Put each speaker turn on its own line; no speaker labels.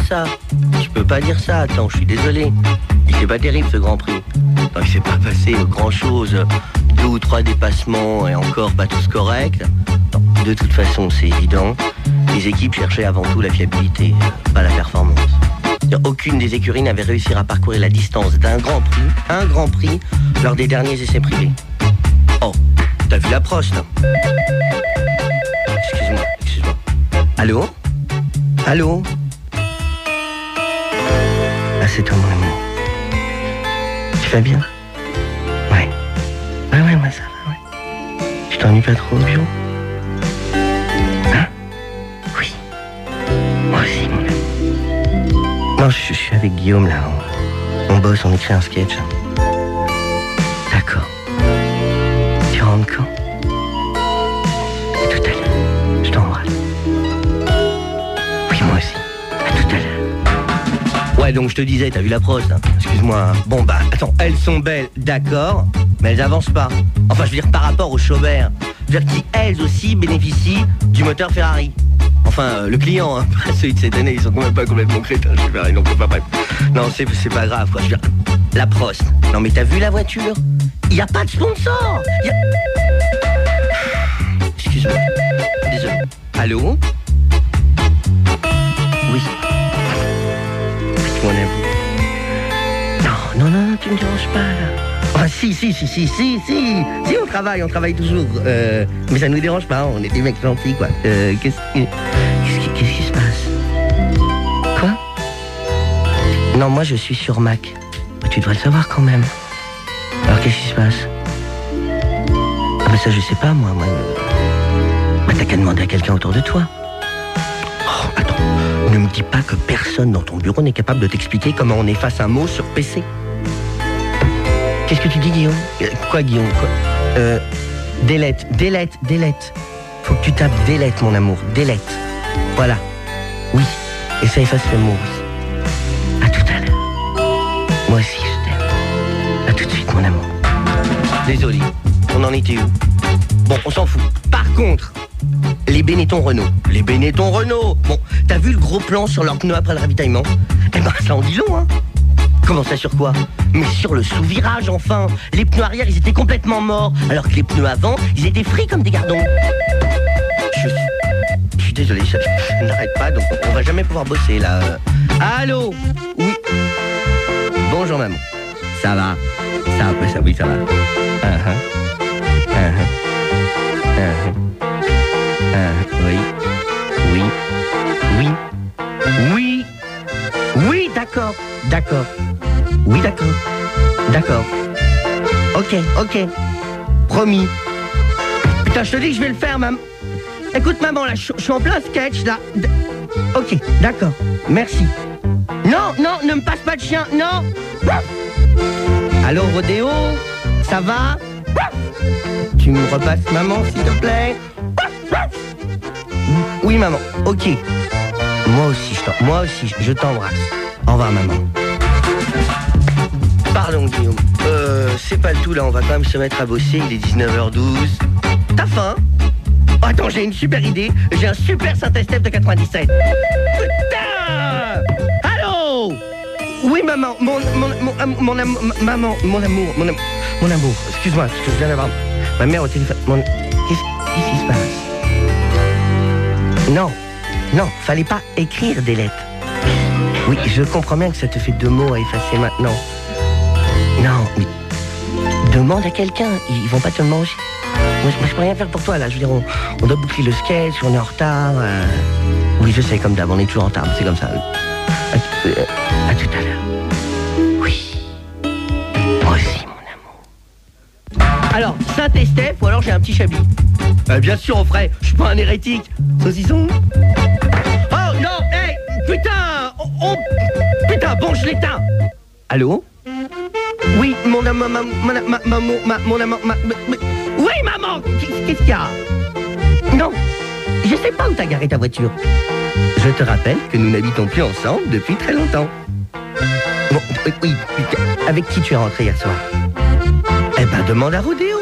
ça. Tu peux pas dire ça, attends, je suis désolé. Il était pas terrible ce Grand Prix. Non, il s'est pas passé grand chose. 2 ou 3 dépassements et encore pas tous corrects. Non, de toute façon, c'est évident. Les équipes cherchaient avant tout la fiabilité, pas la performance. Aucune des écuries n'avait réussi à parcourir la distance d'un un Grand Prix, lors des derniers essais privés. Oh, t'as vu la Prost, là? Excuse-moi. Allô? Allô? Ah, c'est toi, mon amour. Tu vas bien? Ouais. Ouais, moi ça va, ouais. Tu t'ennuies pas trop au bureau? Hein? Oui. Moi aussi, mon amour. Non, je suis avec Guillaume, là. On bosse, on écrit un sketch. D'accord. Tu rentres quand? À tout à l'heure. Je t'embrasse. Oui, moi aussi. À tout à l'heure. Ouais, donc je te disais, t'as vu la Prost, hein. Excuse-moi. Bon, bah, attends, elles sont belles, d'accord, mais elles avancent pas. Enfin, je veux dire, par rapport aux Chaubert. Je veux dire, qui, elles aussi, bénéficient du moteur Ferrari. Enfin, le client, hein, ceux de cette année, ils sont quand même pas complètement crétins, je sais pas, non, pas bref. Non, c'est pas grave, quoi. Je veux dire, la Prost. Non, mais t'as vu la voiture? Y a pas de sponsor. Excuse-moi. Désolé. Allô? Oui. Mon amour. Non, tu me déranges pas, là. Ah, si, on travaille toujours. Mais ça nous dérange pas, on est des mecs gentils, quoi. Qu'est-ce qui se passe? Quoi? Non, moi, je suis sur Mac. Tu devrais le savoir, quand même. Alors, qu'est-ce qui se passe? Ah, bah ça, je sais pas, moi. Bah, t'as qu'à demander à quelqu'un autour de toi. Oh, attends. Ne me dis pas que personne dans ton bureau n'est capable de t'expliquer comment on efface un mot sur PC. Qu'est-ce que tu dis, Guillaume? Quoi, Guillaume? Quoi? Delete. Faut que tu tapes delete, mon amour. Delete. Voilà. Oui. Et ça efface le mot aussi. À tout à l'heure. Moi aussi, je t'aime. À tout de suite, mon amour. Désolé. On en était où? Bon, on s'en fout. Par contre, les Benetton Renault. Bon, t'as vu le gros plan sur leurs pneus après le ravitaillement? Eh ben, ça en dit long, hein. Comment ça, sur quoi? Mais sur le sous-virage, enfin. Les pneus arrière, ils étaient complètement morts, alors que les pneus avant, ils étaient frits comme des gardons. Je suis désolé, je n'arrête pas, donc on va jamais pouvoir bosser, là. Allô? Oui. Bonjour, maman. Ça va? Oui, ça va. Oui, d'accord. Oui, d'accord. Ok. Promis. Putain, je te dis que je vais le faire, maman. Écoute, maman, là, je suis en plein sketch, là. Ok, d'accord. Merci. Non, ne me passe pas de chien, non. Allô, Rodéo? Ça va? Tu me repasses, maman, s'il te plaît? Oui, maman, ok. Moi aussi, je t'embrasse. Au revoir, maman. Pardon, Guillaume. C'est pas le tout, là, on va quand même se mettre à bosser, il est 19h12. T'as faim? Oh, attends, j'ai une super idée. J'ai un super Saint-Estèphe de 97. Putain! Allô? Oui, maman, mon amour. Excuse-moi, parce que je viens d'avoir ma mère au téléphone. Qu'est-ce qui se passe? Non, fallait pas écrire des lettres. Oui, je comprends bien que ça te fait 2 mots à effacer maintenant. Non, mais demande à quelqu'un, ils vont pas te le manger. Moi, je peux rien faire pour toi, là. Je veux dire, on doit boucler le sketch, on est en retard. Oui, je sais, comme d'hab, on est toujours en retard, c'est comme ça. À tout à l'heure. Oui. Moi aussi, mon amour. Alors, Saint-Estèphe, ou alors j'ai un petit chablis. Bien sûr, on ferait. Je suis pas un hérétique. Saucisson. Oh, non, hey, putain. Putain, bon, je l'éteins. Allô? Oui, mon amour, oui, maman. Qu'est-ce qu'il y a? Non, je sais pas où t'as garé ta voiture. Je te rappelle que nous n'habitons plus ensemble depuis très longtemps. Bon, oui, avec qui tu es rentré hier soir? Eh ben, demande à Rodéo.